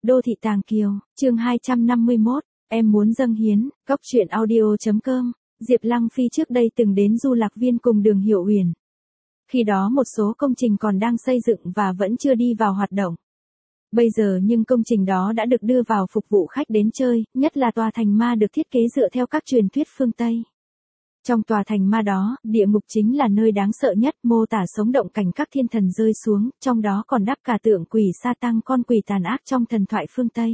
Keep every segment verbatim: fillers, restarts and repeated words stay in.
Đô thị Tàng Kiều, chương hai trăm năm mươi mốt, em muốn dâng hiến, cốc truyện audio.com, Diệp Lăng Phi trước đây từng đến Du Lạc Viên cùng Đường Hiểu Uyển. Khi đó một số công trình còn đang xây dựng và vẫn chưa đi vào hoạt động. Bây giờ nhưng công trình đó đã được đưa vào phục vụ khách đến chơi, nhất là tòa thành ma được thiết kế dựa theo các truyền thuyết phương Tây. Trong tòa thành ma đó, địa ngục chính là nơi đáng sợ nhất, mô tả sống động cảnh các thiên thần rơi xuống, trong đó còn đắp cả tượng quỷ sa tăng, con quỷ tàn ác trong thần thoại phương Tây.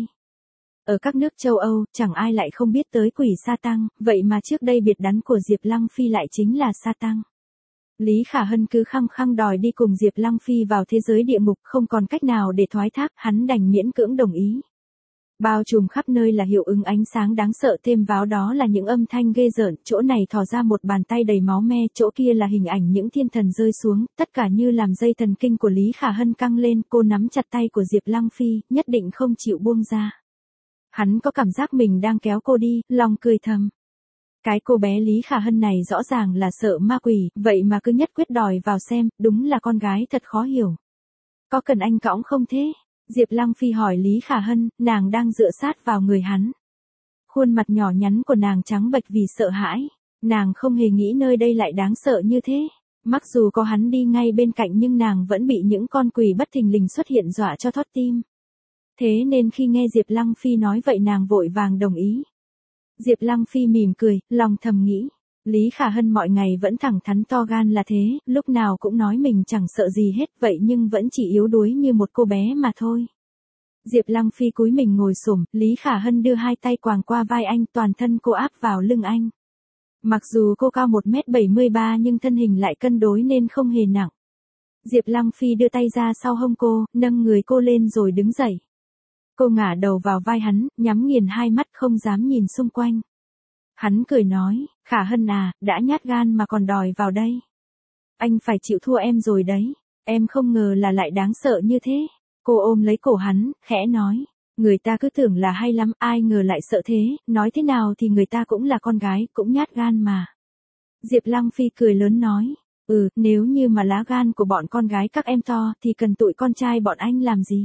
Ở các nước châu Âu, chẳng ai lại không biết tới quỷ sa tăng, vậy mà trước đây biệt đắn của Diệp Lăng Phi lại chính là sa tăng. Lý Khả Hân cứ khăng khăng đòi đi cùng Diệp Lăng Phi vào thế giới địa ngục, không còn cách nào để thoái thác, hắn đành miễn cưỡng đồng ý. Bao trùm khắp nơi là hiệu ứng ánh sáng đáng sợ, thêm vào đó là những âm thanh ghê rợn, chỗ này thò ra một bàn tay đầy máu me, chỗ kia là hình ảnh những thiên thần rơi xuống, tất cả như làm dây thần kinh của Lý Khả Hân căng lên, cô nắm chặt tay của Diệp Lăng Phi, nhất định không chịu buông ra. Hắn có cảm giác mình đang kéo cô đi, lòng cười thầm. Cái cô bé Lý Khả Hân này rõ ràng là sợ ma quỷ, vậy mà cứ nhất quyết đòi vào xem, đúng là con gái thật khó hiểu. Có cần anh cõng không thế? Diệp Lăng Phi hỏi Lý Khả Hân, nàng đang dựa sát vào người hắn. Khuôn mặt nhỏ nhắn của nàng trắng bệch vì sợ hãi. Nàng không hề nghĩ nơi đây lại đáng sợ như thế. Mặc dù có hắn đi ngay bên cạnh nhưng nàng vẫn bị những con quỷ bất thình lình xuất hiện dọa cho thót tim. Thế nên khi nghe Diệp Lăng Phi nói vậy nàng vội vàng đồng ý. Diệp Lăng Phi mỉm cười, lòng thầm nghĩ. Lý Khả Hân mọi ngày vẫn thẳng thắn to gan là thế, lúc nào cũng nói mình chẳng sợ gì hết, vậy nhưng vẫn chỉ yếu đuối như một cô bé mà thôi. Diệp Lăng Phi cúi mình ngồi xổm, Lý Khả Hân đưa hai tay quàng qua vai anh, toàn thân cô áp vào lưng anh. Mặc dù cô cao một mét bảy mươi ba nhưng thân hình lại cân đối nên không hề nặng. Diệp Lăng Phi đưa tay ra sau hông cô, nâng người cô lên rồi đứng dậy. Cô ngả đầu vào vai hắn, nhắm nghiền hai mắt không dám nhìn xung quanh. Hắn cười nói, Khả Hân à, đã nhát gan mà còn đòi vào đây. Anh phải chịu thua em rồi đấy, em không ngờ là lại đáng sợ như thế. Cô ôm lấy cổ hắn, khẽ nói, người ta cứ tưởng là hay lắm, ai ngờ lại sợ thế, nói thế nào thì người ta cũng là con gái, cũng nhát gan mà. Diệp Lăng Phi cười lớn nói, ừ, nếu như mà lá gan của bọn con gái các em to thì cần tụi con trai bọn anh làm gì.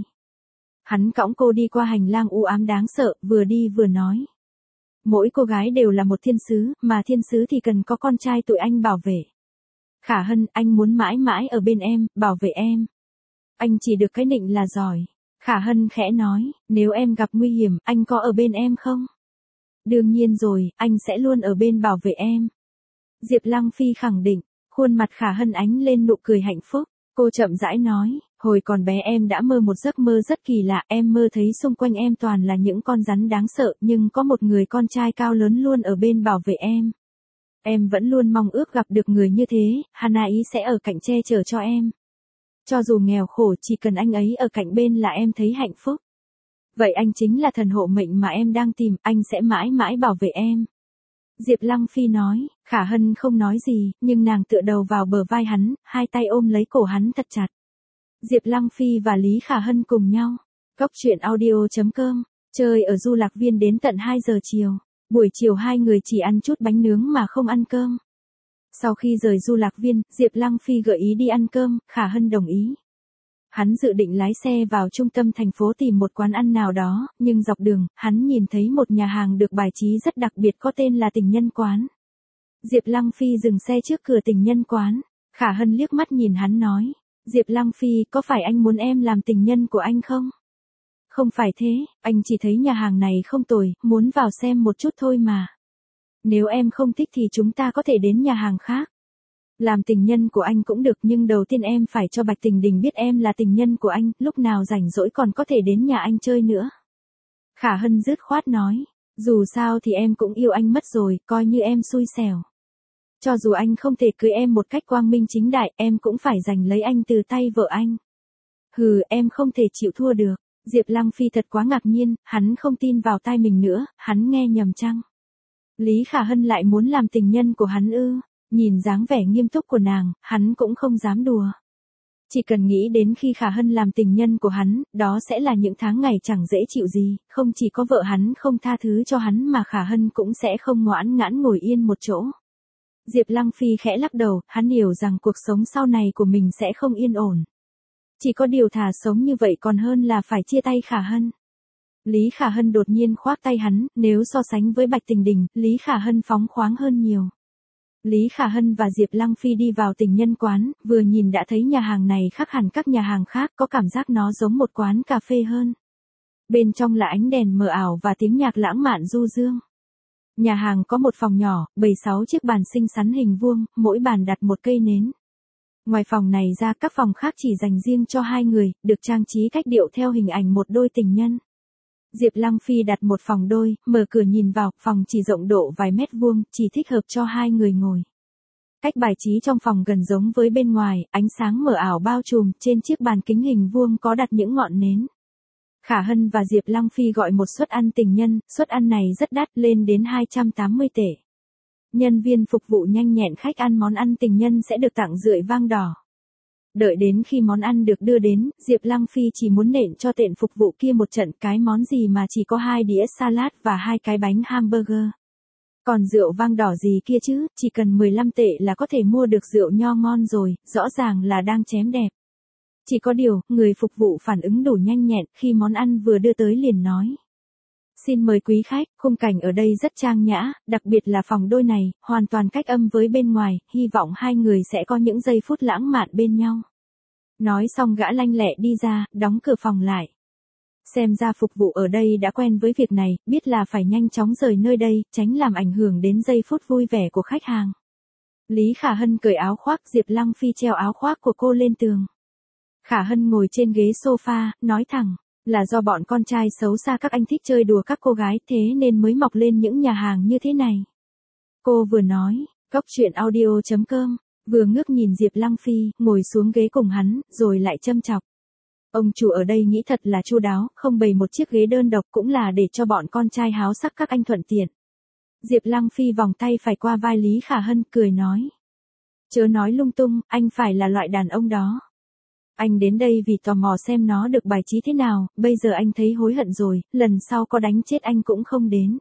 Hắn cõng cô đi qua hành lang u ám đáng sợ, vừa đi vừa nói. Mỗi cô gái đều là một thiên sứ, mà thiên sứ thì cần có con trai tụi anh bảo vệ. Khả Hân, anh muốn mãi mãi ở bên em, bảo vệ em. Anh chỉ được cái nịnh là giỏi. Khả Hân khẽ nói, nếu em gặp nguy hiểm, anh có ở bên em không? Đương nhiên rồi, anh sẽ luôn ở bên bảo vệ em. Diệp Lăng Phi khẳng định, khuôn mặt Khả Hân ánh lên nụ cười hạnh phúc. Cô chậm rãi nói, hồi còn bé em đã mơ một giấc mơ rất kỳ lạ, em mơ thấy xung quanh em toàn là những con rắn đáng sợ, nhưng có một người con trai cao lớn luôn ở bên bảo vệ em. Em vẫn luôn mong ước gặp được người như thế, hắn ấy sẽ ở cạnh che chở cho em. Cho dù nghèo khổ, chỉ cần anh ấy ở cạnh bên là em thấy hạnh phúc. Vậy anh chính là thần hộ mệnh mà em đang tìm, anh sẽ mãi mãi bảo vệ em. Diệp Lăng Phi nói, Khả Hân không nói gì, nhưng nàng tựa đầu vào bờ vai hắn, hai tay ôm lấy cổ hắn thật chặt. Diệp Lăng Phi và Lý Khả Hân cùng nhau. Cốc truyện audio.com, chơi ở Du Lạc Viên đến tận hai giờ chiều. Buổi chiều hai người chỉ ăn chút bánh nướng mà không ăn cơm. Sau khi rời Du Lạc Viên, Diệp Lăng Phi gợi ý đi ăn cơm, Khả Hân đồng ý. Hắn dự định lái xe vào trung tâm thành phố tìm một quán ăn nào đó, nhưng dọc đường, hắn nhìn thấy một nhà hàng được bài trí rất đặc biệt có tên là Tình Nhân Quán. Diệp Lăng Phi dừng xe trước cửa Tình Nhân Quán. Khả Hân liếc mắt nhìn hắn nói, Diệp Lăng Phi, có phải anh muốn em làm tình nhân của anh không? Không phải thế, anh chỉ thấy nhà hàng này không tồi, muốn vào xem một chút thôi mà. Nếu em không thích thì chúng ta có thể đến nhà hàng khác. Làm tình nhân của anh cũng được, nhưng đầu tiên em phải cho Bạch Tình Đình biết em là tình nhân của anh, lúc nào rảnh rỗi còn có thể đến nhà anh chơi nữa. Khả Hân dứt khoát nói, dù sao thì em cũng yêu anh mất rồi, coi như em xui xẻo. Cho dù anh không thể cưới em một cách quang minh chính đại, em cũng phải giành lấy anh từ tay vợ anh. Hừ, em không thể chịu thua được. Diệp Lăng Phi thật quá ngạc nhiên, hắn không tin vào tai mình nữa, hắn nghe nhầm chăng? Lý Khả Hân lại muốn làm tình nhân của hắn ư? Nhìn dáng vẻ nghiêm túc của nàng, hắn cũng không dám đùa. Chỉ cần nghĩ đến khi Khả Hân làm tình nhân của hắn, đó sẽ là những tháng ngày chẳng dễ chịu gì, không chỉ có vợ hắn không tha thứ cho hắn mà Khả Hân cũng sẽ không ngoãn ngãn ngồi yên một chỗ. Diệp Lăng Phi khẽ lắc đầu, hắn hiểu rằng cuộc sống sau này của mình sẽ không yên ổn. Chỉ có điều thà sống như vậy còn hơn là phải chia tay Khả Hân. Lý Khả Hân đột nhiên khoác tay hắn, nếu so sánh với Bạch Tình Đình, Lý Khả Hân phóng khoáng hơn nhiều. Lý Khả Hân và Diệp Lăng Phi đi vào tình nhân quán, vừa nhìn đã thấy nhà hàng này khác hẳn các nhà hàng khác, có cảm giác nó giống một quán cà phê hơn. Bên trong là ánh đèn mờ ảo và tiếng nhạc lãng mạn du dương. Nhà hàng có một phòng nhỏ, bày sáu chiếc bàn xinh xắn hình vuông, mỗi bàn đặt một cây nến. Ngoài phòng này ra các phòng khác chỉ dành riêng cho hai người, được trang trí cách điệu theo hình ảnh một đôi tình nhân. Diệp Lăng Phi đặt một phòng đôi, mở cửa nhìn vào, phòng chỉ rộng độ vài mét vuông, chỉ thích hợp cho hai người ngồi. Cách bài trí trong phòng gần giống với bên ngoài, ánh sáng mờ ảo bao trùm, trên chiếc bàn kính hình vuông có đặt những ngọn nến. Khả Hân và Diệp Lăng Phi gọi một suất ăn tình nhân, suất ăn này rất đắt, lên đến hai trăm tám mươi tệ. Nhân viên phục vụ nhanh nhẹn khách ăn món ăn tình nhân sẽ được tặng rượi vang đỏ. Đợi đến khi món ăn được đưa đến, Diệp Lăng Phi chỉ muốn nện cho tên phục vụ kia một trận, cái món gì mà chỉ có hai đĩa salad và hai cái bánh hamburger. Còn rượu vang đỏ gì kia chứ, chỉ cần mười lăm tệ là có thể mua được rượu nho ngon rồi, rõ ràng là đang chém đẹp. Chỉ có điều, người phục vụ phản ứng đủ nhanh nhẹn, khi món ăn vừa đưa tới liền nói. Xin mời quý khách, khung cảnh ở đây rất trang nhã, đặc biệt là phòng đôi này, hoàn toàn cách âm với bên ngoài, hy vọng hai người sẽ có những giây phút lãng mạn bên nhau. Nói xong gã lanh lẹ đi ra, đóng cửa phòng lại. Xem ra phục vụ ở đây đã quen với việc này, biết là phải nhanh chóng rời nơi đây, tránh làm ảnh hưởng đến giây phút vui vẻ của khách hàng. Lý Khả Hân cởi áo khoác, Diệp Lăng Phi treo áo khoác của cô lên tường. Khả Hân ngồi trên ghế sofa, nói thẳng, là do bọn con trai xấu xa các anh thích chơi đùa các cô gái thế nên mới mọc lên những nhà hàng như thế này. Cô vừa nói, cóc truyện audio chấm com, vừa ngước nhìn Diệp Lăng Phi, ngồi xuống ghế cùng hắn, rồi lại châm chọc. Ông chủ ở đây nghĩ thật là chu đáo, không bày một chiếc ghế đơn độc cũng là để cho bọn con trai háo sắc các anh thuận tiện. Diệp Lăng Phi vòng tay phải qua vai Lý Khả Hân, cười nói. Chớ nói lung tung, anh phải là loại đàn ông đó. Anh đến đây vì tò mò xem nó được bài trí thế nào, bây giờ anh thấy hối hận rồi, lần sau có đánh chết anh cũng không đến.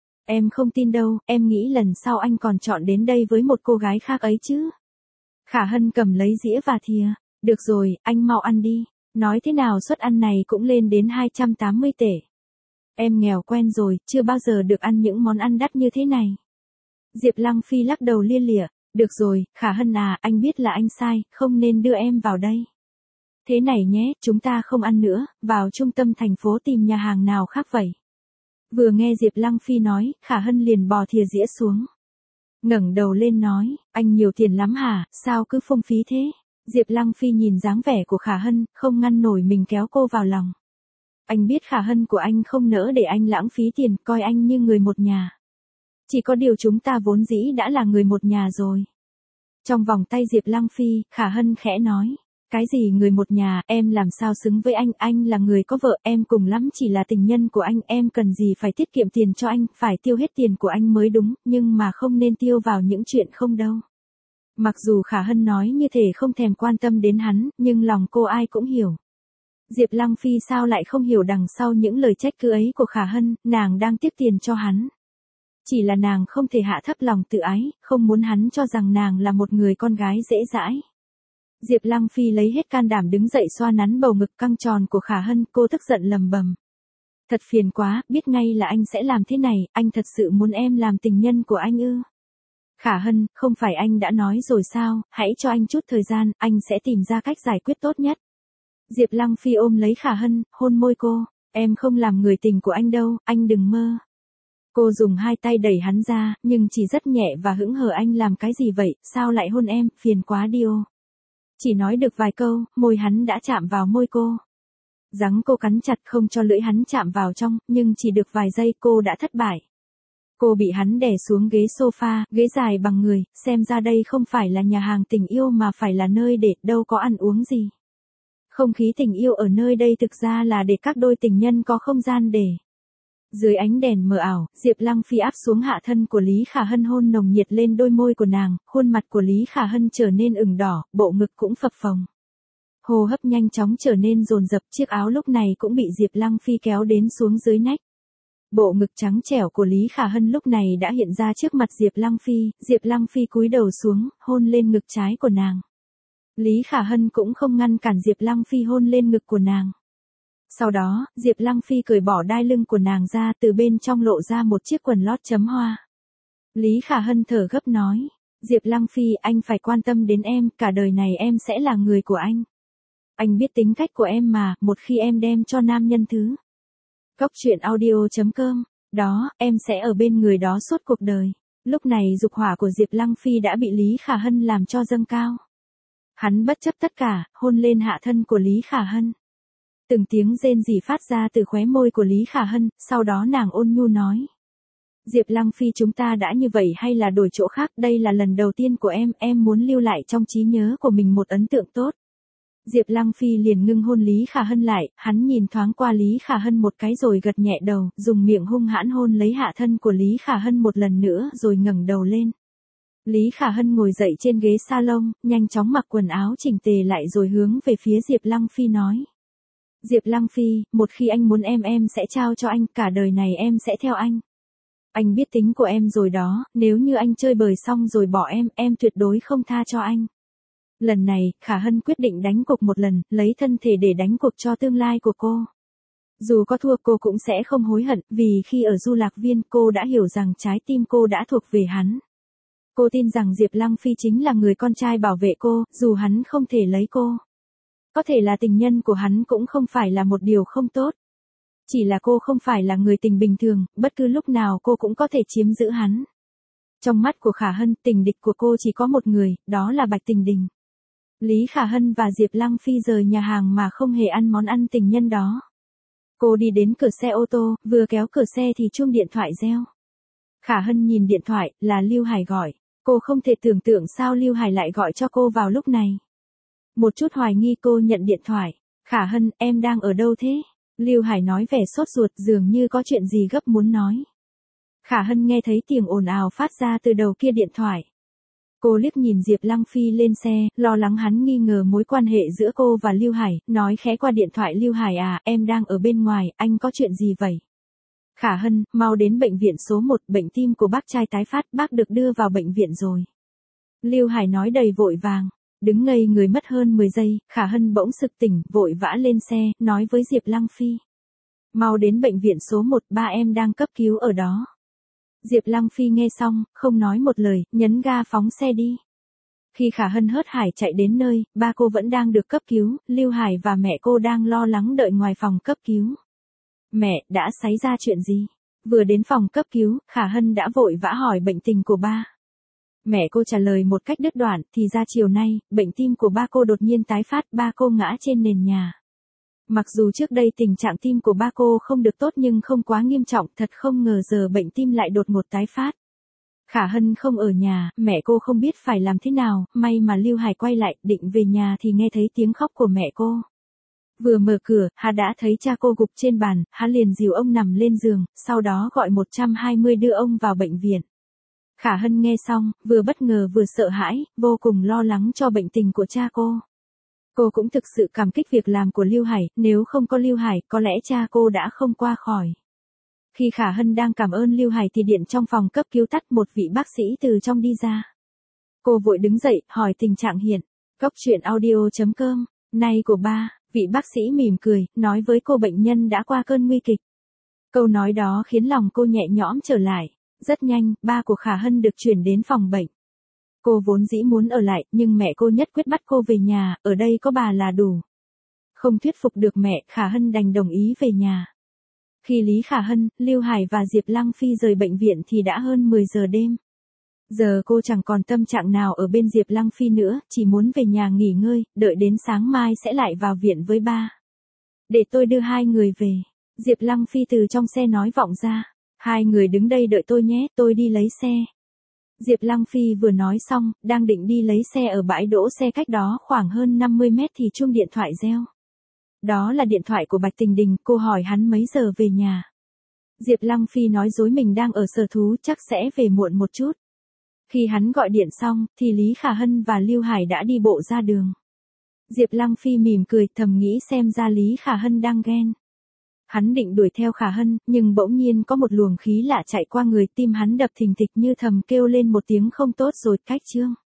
Em không tin đâu, em nghĩ lần sau anh còn chọn đến đây với một cô gái khác ấy chứ. Khả Hân cầm lấy dĩa và thìa, được rồi, anh mau ăn đi, nói thế nào suất ăn này cũng lên đến hai trăm tám mươi tệ. Em nghèo quen rồi, chưa bao giờ được ăn những món ăn đắt như thế này. Diệp Lăng Phi lắc đầu lia lịa, được rồi, Khả Hân à, anh biết là anh sai, không nên đưa em vào đây. Thế này nhé, chúng ta không ăn nữa, vào trung tâm thành phố tìm nhà hàng nào khác vậy. Vừa nghe Diệp Lăng Phi nói, Khả Hân liền bò thìa dĩa xuống. Ngẩng đầu lên nói, anh nhiều tiền lắm hả, sao cứ phung phí thế? Diệp Lăng Phi nhìn dáng vẻ của Khả Hân, không ngăn nổi mình kéo cô vào lòng. Anh biết Khả Hân của anh không nỡ để anh lãng phí tiền, coi anh như người một nhà. Chỉ có điều chúng ta vốn dĩ đã là người một nhà rồi. Trong vòng tay Diệp Lăng Phi, Khả Hân khẽ nói. Cái gì người một nhà, em làm sao xứng với anh, anh là người có vợ, em cùng lắm chỉ là tình nhân của anh, em cần gì phải tiết kiệm tiền cho anh, phải tiêu hết tiền của anh mới đúng, nhưng mà không nên tiêu vào những chuyện không đâu. Mặc dù Khả Hân nói như thể không thèm quan tâm đến hắn, nhưng lòng cô ai cũng hiểu. Diệp Lăng Phi sao lại không hiểu đằng sau những lời trách cứ ấy của Khả Hân, nàng đang tiếp tiền cho hắn. Chỉ là nàng không thể hạ thấp lòng tự ái, không muốn hắn cho rằng nàng là một người con gái dễ dãi. Diệp Lăng Phi lấy hết can đảm đứng dậy xoa nắn bầu ngực căng tròn của Khả Hân, cô tức giận lầm bầm. Thật phiền quá, biết ngay là anh sẽ làm thế này, anh thật sự muốn em làm tình nhân của anh ư? Khả Hân, không phải anh đã nói rồi sao, hãy cho anh chút thời gian, anh sẽ tìm ra cách giải quyết tốt nhất. Diệp Lăng Phi ôm lấy Khả Hân, hôn môi cô, em không làm người tình của anh đâu, anh đừng mơ. Cô dùng hai tay đẩy hắn ra, nhưng chỉ rất nhẹ và hững hờ, anh làm cái gì vậy, sao lại hôn em, phiền quá đi ô. Chỉ nói được vài câu, môi hắn đã chạm vào môi cô. Giắng cô cắn chặt không cho lưỡi hắn chạm vào trong, nhưng chỉ được vài giây cô đã thất bại. Cô bị hắn đè xuống ghế sofa, ghế dài bằng người, xem ra đây không phải là nhà hàng tình yêu mà phải là nơi để, đâu có ăn uống gì. Không khí tình yêu ở nơi đây thực ra là để các đôi tình nhân có không gian để. Dưới ánh đèn mờ ảo, Diệp Lăng Phi áp xuống hạ thân của Lý Khả Hân, hôn nồng nhiệt lên đôi môi của nàng, khuôn mặt của Lý Khả Hân trở nên ửng đỏ, bộ ngực cũng phập phồng. Hô hấp nhanh chóng trở nên dồn dập, chiếc áo lúc này cũng bị Diệp Lăng Phi kéo đến xuống dưới nách. Bộ ngực trắng trẻo của Lý Khả Hân lúc này đã hiện ra trước mặt Diệp Lăng Phi, Diệp Lăng Phi cúi đầu xuống, hôn lên ngực trái của nàng. Lý Khả Hân cũng không ngăn cản Diệp Lăng Phi hôn lên ngực của nàng. Sau đó, Diệp Lăng Phi cởi bỏ đai lưng của nàng ra, từ bên trong lộ ra một chiếc quần lót chấm hoa. Lý Khả Hân thở gấp nói, Diệp Lăng Phi, anh phải quan tâm đến em, cả đời này em sẽ là người của anh. Anh biết tính cách của em mà, một khi em đem cho nam nhân thứ. Cốc truyện audio chấm com, đó, em sẽ ở bên người đó suốt cuộc đời. Lúc này dục hỏa của Diệp Lăng Phi đã bị Lý Khả Hân làm cho dâng cao. Hắn bất chấp tất cả, hôn lên hạ thân của Lý Khả Hân. Từng tiếng rên rỉ phát ra từ khóe môi của Lý Khả Hân, sau đó nàng ôn nhu nói. Diệp Lăng Phi, chúng ta đã như vậy hay là đổi chỗ khác, đây là lần đầu tiên của em, em muốn lưu lại trong trí nhớ của mình một ấn tượng tốt. Diệp Lăng Phi liền ngưng hôn Lý Khả Hân lại, hắn nhìn thoáng qua Lý Khả Hân một cái rồi gật nhẹ đầu, dùng miệng hung hãn hôn lấy hạ thân của Lý Khả Hân một lần nữa rồi ngẩng đầu lên. Lý Khả Hân ngồi dậy trên ghế salon, nhanh chóng mặc quần áo chỉnh tề lại rồi hướng về phía Diệp Lăng Phi nói. Diệp Lăng Phi, một khi anh muốn em em sẽ trao cho anh, cả đời này em sẽ theo anh. Anh biết tính của em rồi đó, nếu như anh chơi bời xong rồi bỏ em, em tuyệt đối không tha cho anh. Lần này, Khả Hân quyết định đánh cuộc một lần, lấy thân thể để đánh cuộc cho tương lai của cô. Dù có thua cô cũng sẽ không hối hận, vì khi ở Du Lạc Viên cô đã hiểu rằng trái tim cô đã thuộc về hắn. Cô tin rằng Diệp Lăng Phi chính là người con trai bảo vệ cô, dù hắn không thể lấy cô. Có thể là tình nhân của hắn cũng không phải là một điều không tốt. Chỉ là cô không phải là người tình bình thường, bất cứ lúc nào cô cũng có thể chiếm giữ hắn. Trong mắt của Khả Hân, tình địch của cô chỉ có một người, đó là Bạch Tình Đình. Lý Khả Hân và Diệp Lăng Phi rời nhà hàng mà không hề ăn món ăn tình nhân đó. Cô đi đến cửa xe ô tô, vừa kéo cửa xe thì chuông điện thoại reo. Khả Hân nhìn điện thoại, là Lưu Hải gọi. Cô không thể tưởng tượng sao Lưu Hải lại gọi cho cô vào lúc này. Một chút hoài nghi cô nhận điện thoại. Khả Hân, em đang ở đâu thế? Lưu Hải nói vẻ sốt ruột, dường như có chuyện gì gấp muốn nói. Khả Hân nghe thấy tiếng ồn ào phát ra từ đầu kia điện thoại. Cô liếc nhìn Diệp Lăng Phi lên xe, lo lắng hắn nghi ngờ mối quan hệ giữa cô và Lưu Hải, nói khẽ qua điện thoại. Lưu Hải à, em đang ở bên ngoài, anh có chuyện gì vậy? Khả Hân, mau đến bệnh viện số một, bệnh tim của bác trai tái phát, bác được đưa vào bệnh viện rồi. Lưu Hải nói đầy vội vàng. Đứng ngây người mất hơn mười giây, Khả Hân bỗng sực tỉnh, vội vã lên xe, nói với Diệp Lăng Phi. Mau đến bệnh viện số một, ba em đang cấp cứu ở đó. Diệp Lăng Phi nghe xong, không nói một lời, nhấn ga phóng xe đi. Khi Khả Hân hớt hải chạy đến nơi, ba cô vẫn đang được cấp cứu, Lưu Hải và mẹ cô đang lo lắng đợi ngoài phòng cấp cứu. Mẹ, đã xảy ra chuyện gì? Vừa đến phòng cấp cứu, Khả Hân đã vội vã hỏi bệnh tình của ba. Mẹ cô trả lời một cách đứt đoạn, thì ra chiều nay, bệnh tim của ba cô đột nhiên tái phát, ba cô ngã trên nền nhà. Mặc dù trước đây tình trạng tim của ba cô không được tốt nhưng không quá nghiêm trọng, thật không ngờ giờ bệnh tim lại đột ngột tái phát. Khả Hân không ở nhà, mẹ cô không biết phải làm thế nào, may mà Lưu Hải quay lại, định về nhà thì nghe thấy tiếng khóc của mẹ cô. Vừa mở cửa, hắn đã thấy cha cô gục trên bàn, hắn liền dìu ông nằm lên giường, sau đó gọi một trăm hai mươi đưa ông vào bệnh viện. Khả Hân nghe xong, vừa bất ngờ vừa sợ hãi, vô cùng lo lắng cho bệnh tình của cha cô. Cô cũng thực sự cảm kích việc làm của Lưu Hải, nếu không có Lưu Hải, có lẽ cha cô đã không qua khỏi. Khi Khả Hân đang cảm ơn Lưu Hải thì điện trong phòng cấp cứu tắt, một vị bác sĩ từ trong đi ra. Cô vội đứng dậy, hỏi tình trạng hiện. Cốc truyện audio chấm com, nay của ba, vị bác sĩ mỉm cười, nói với cô bệnh nhân đã qua cơn nguy kịch. Câu nói đó khiến lòng cô nhẹ nhõm trở lại. Rất nhanh, ba của Khả Hân được chuyển đến phòng bệnh. Cô vốn dĩ muốn ở lại, nhưng mẹ cô nhất quyết bắt cô về nhà, ở đây có bà là đủ. Không thuyết phục được mẹ, Khả Hân đành đồng ý về nhà. Khi Lý Khả Hân, Lưu Hải và Diệp Lăng Phi rời bệnh viện thì đã hơn mười giờ đêm. Giờ cô chẳng còn tâm trạng nào ở bên Diệp Lăng Phi nữa, chỉ muốn về nhà nghỉ ngơi, đợi đến sáng mai sẽ lại vào viện với ba. Để tôi đưa hai người về. Diệp Lăng Phi từ trong xe nói vọng ra. Hai người đứng đây đợi tôi nhé, tôi đi lấy xe. Diệp Lăng Phi vừa nói xong, đang định đi lấy xe ở bãi đỗ xe cách đó khoảng hơn năm mươi mét thì chuông điện thoại reo. Đó là điện thoại của Bạch Tình Đình, cô hỏi hắn mấy giờ về nhà. Diệp Lăng Phi nói dối mình đang ở sở thú, chắc sẽ về muộn một chút. Khi hắn gọi điện xong, thì Lý Khả Hân và Lưu Hải đã đi bộ ra đường. Diệp Lăng Phi mỉm cười, thầm nghĩ xem ra Lý Khả Hân đang ghen. Hắn định đuổi theo Khả Hân, nhưng bỗng nhiên có một luồng khí lạ chạy qua người, tim hắn đập thình thịch như thầm kêu lên một tiếng không tốt rồi, cách chương.